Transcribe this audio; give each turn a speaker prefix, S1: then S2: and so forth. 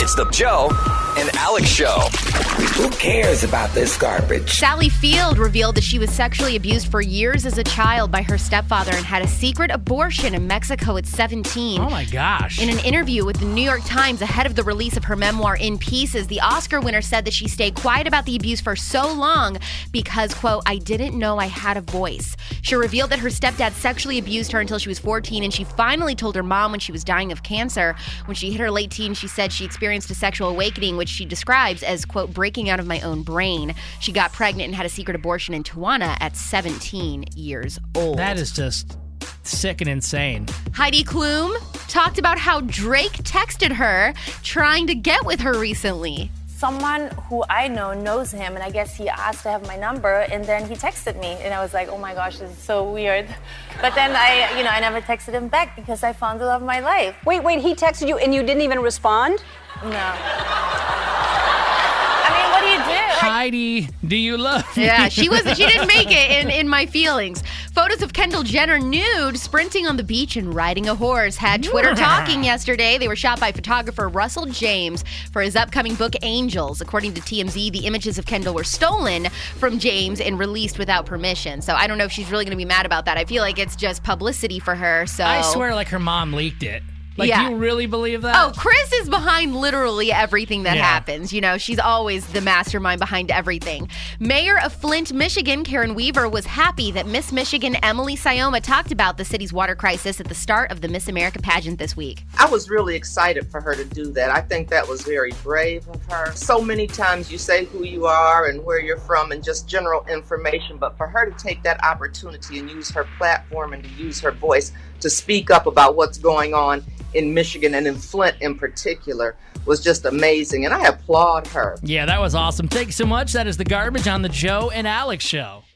S1: It's the Joe and Alex Show.
S2: Who cares about this garbage?
S3: Sally Field revealed that she was sexually abused for years as a child by her stepfather and had a secret abortion in Mexico at 17.
S4: Oh, my gosh.
S3: In an interview with the New York Times ahead of the release of her memoir, In Pieces, the Oscar winner said that she stayed quiet about the abuse for so long because, quote, I didn't know I had a voice. She revealed that her stepdad sexually abused her until she was 14, and she finally told her mom when she was dying of cancer. When she hit her late teens, she said she experienced a sexual awakening, which she describes as, quote, breaking out of my own brain. She got pregnant and had a secret abortion in Tijuana at 17 years old.
S4: That is just sick and insane.
S3: Heidi Klum talked about how Drake texted her trying to get with her recently.
S5: Someone who I know knows him, and I guess he asked to have my number, and then he texted me, and I was like, oh my gosh, this is so weird. But then I never texted him back because I found the love of my life.
S6: Wait, he texted you and you didn't even respond?
S5: No. I mean, what do you do?
S4: Heidi, do you love me?
S3: Yeah, she didn't make it in My Feelings. Photos of Kendall Jenner nude, sprinting on the beach and riding a horse had Twitter talking yesterday. They were shot by photographer Russell James for his upcoming book, Angels. According to TMZ, the images of Kendall were stolen from James and released without permission. So I don't know if she's really going to be mad about that. I feel like it's just publicity for her. So
S4: I swear like her mom leaked it. Like,
S3: yeah.
S4: Do you really believe that?
S3: Oh, Chris is behind literally everything that happens. You know, she's always the mastermind behind everything. Mayor of Flint, Michigan, Karen Weaver, was happy that Miss Michigan Emily Sayoma talked about the city's water crisis at the start of the Miss America pageant this week.
S7: I was really excited for her to do that. I think that was very brave of her. So many times you say who you are and where you're from and just general information, but for her to take that opportunity and use her platform and to use her voice to speak up about what's going on in Michigan and in Flint in particular was just amazing, and I applaud her.
S4: Yeah, that was awesome. Thank you so much. That is The Garbage on the Joe and Alex Show.